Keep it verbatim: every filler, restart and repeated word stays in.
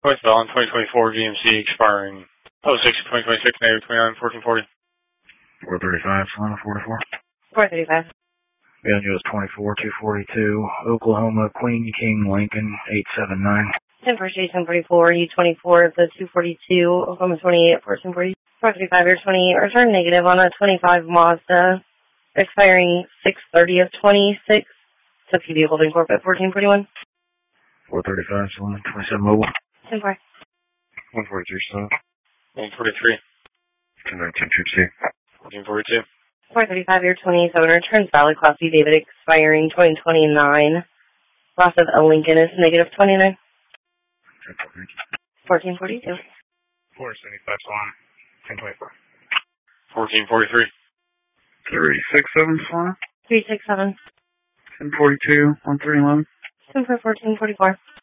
Westbound twenty twenty-four G M C expiring oh six twenty twenty-six, negative twenty-nine, fourteen forty. four thirty-five, Solana forty-four. four thirty-five. San Jose twenty-four, two forty-two, Oklahoma, Queen King, Lincoln, eight seven nine. ten for Jason forty-four, U twenty-four, the two forty-two, Oklahoma twenty-eight, fourteen forty. four thirty-five, or twenty-eight, return negative on a twenty-five Mazda, expiring six thirty of twenty-six. So P B Holding Corp at fourteen forty-one. four thirty-five, Solana twenty-seven mobile. ten four. one forty-three, Solana. one forty-three. ten nineteen, Trip C. fourteen forty-two. four thirty-five, year twenty-seven, returns valid, Class C David, expiring twenty twenty-nine. Loss of a Lincoln is negative twenty-nine. fourteen forty-two. four seventy-five, Solana. ten twenty-four. fourteen forty-three. three sixty-seven, Solana. three sixty-seven. ten forty-two, one three eleven. ten for fourteen forty-four.